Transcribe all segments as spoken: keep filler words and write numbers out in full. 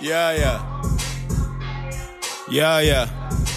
Yeah, yeah. Yeah, yeah.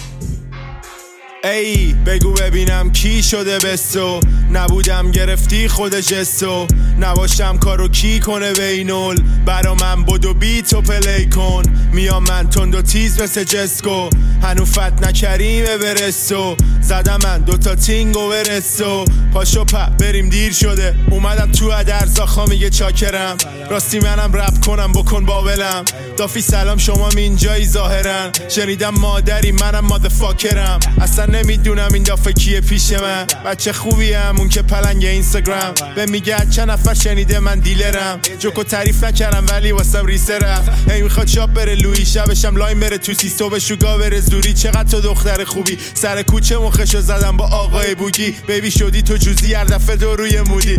ای بگو ببینم کی شده بستو، نبودم گرفتی خود جستو، نباشم کارو کی کنه بینول، برا من بدو بیتو پلی کن، میام من تند و تیز مثل جسکو، هنو فت نکریمه برستو، زدم من دوتا تینگو برستو، پاشو په بریم دیر شده، اومدم تو ادرزاخا میگه چاکرم، راستی منم رپ کنم بکن باولم، دافی سلام شما اینجایی ظاهرن، شنیدم مادری منم مادرفاکرم، اصلا نمیدونم این دافه کیه پیش من، بچه خوبیم اون که پلنگ اینستاگرام، به میگه چند نفر شنیده من دیلرم، جوکو تعریف نکردم ولی واسم ریسرم، هی میخواد شاب بره لوی شبشم لاین بره تو سیستو به شوگا بره زوری، چقدر تو دختر خوبی، سر کوچه مخشو زدم با آقای بوگی، بیبی شدی تو جوزی هر دفعه دو روی مودی،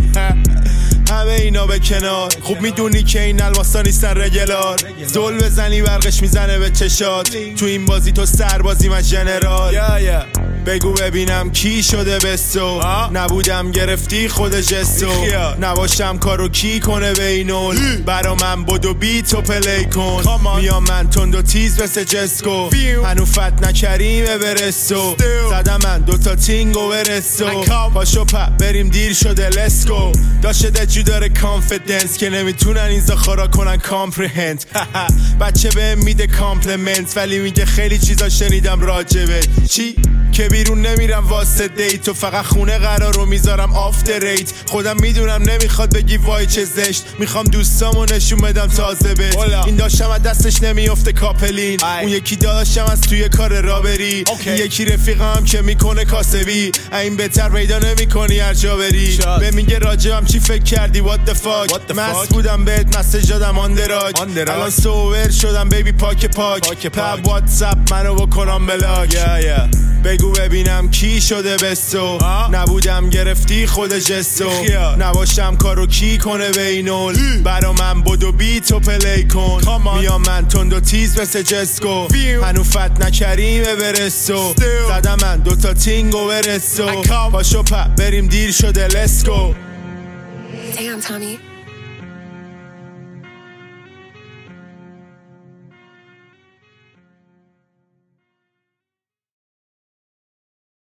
همه اینا به کنار، خوب میدونی که این الماسا نیستن رگلار، زل بزنی برقش میزنه به چشات، تو این بازی تو سربازی من جنرال، yeah, yeah. بگو ببینم کی شده بستو، نبودم گرفتی خود جستو، نباشم کارو کی کنه بینول، برا من بدو بیتو پلی کن، میام من تند و تیز مثل جسکو، هنو فت نکریمه برستو، زدم من دوتا تینگو برستو، پاشو په بریم دیر شده لسکو، داشته دجو داره کانفیدنس که نمیتونن این زخارا کنن کامپریهند، بچه به میده کامپلمنت ولی میگه خیلی چیزا شنیدم راجبه، چی؟ که بیرون نمیرم واسه دیت و فقط خونه قرار رو میذارم آفتر ریت، خودم میدونم نمیخواد بگی وای چه زشت، میخوام دوستامو نشون بدم تازه بهت، این داشتم از دستش نمیافته کاپلین، اون یکی داشتم از توی کار رابری، این یکی رفیقم که میکنه کاسبی، این بهتر پیدا نمیکنی هر جا بری، به میگه راجبم چی فکر کردی what the fuck، مست بودم بهت مسیج دادم آندراج، الان سوور شدم بیبی پاک پاک، پب واتساپ منو بکنم بلاک، بگو ببینم کی شده بستو، نبودم گرفتی خود جستو، نباشم کارو کی کنه بینول، برا من بدو بیتو پلی کن، میام من تند و تیز مثل جسکو، هنو فت نکریمه برستو، زدم من دوتا تینگو برستو، پاشو په بریم دیر شده لسکو. Damn, Tommy.